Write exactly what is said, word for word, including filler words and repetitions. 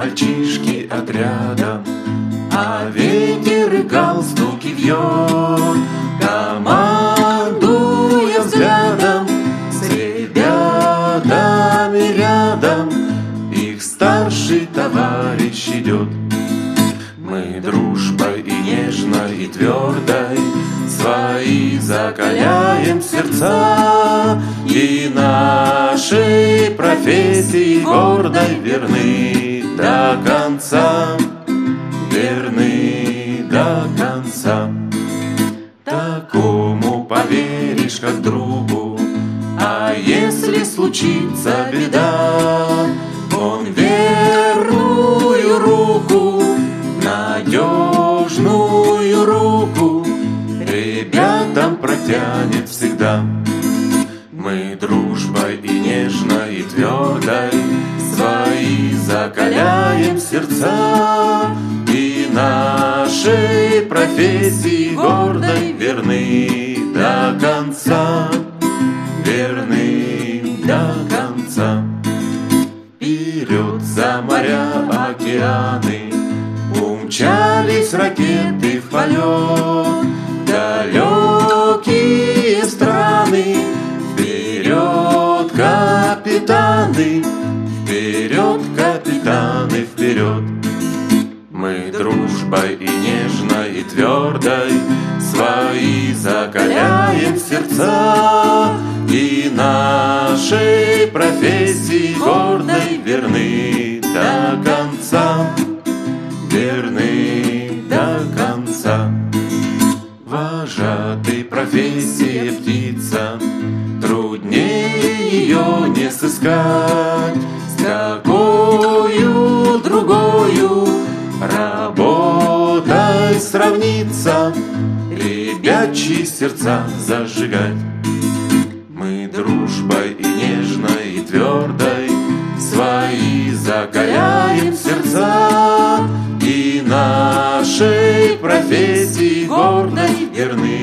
мальчишки отрядом, а ветер и галстуки вьет, командуя взглядом с ребятами рядом. Их старший товарищ идет. Мы дружбой и нежной, и твердой свои закаляем сердца, и нашей профессии гордой верны до конца, верны до конца. Такому поверишь, как другу, а если случится беда, он верную руку, надежную руку ребятам протянет всегда. Мы дружбой и нежной, и твердой свои закаляем сердца, и нашей профессии гордой верны до конца, верны до конца. Вперед за моря, океаны умчались ракеты в полет, далекие страны. Вперед, капитаны, вперед, капитаны, вперед. Мы дружбой и нежной, и твердой свои закаляем сердца, и нашей профессии гордой верны до конца, верны до конца. Вожатый профессия птица, труднее ее не сыскать. С какою другою работой сравниться, ребячьи сердца зажигать. Мы дружбой и нежной, и твердой свои закаляем сердца, и нашей профессии гордой верны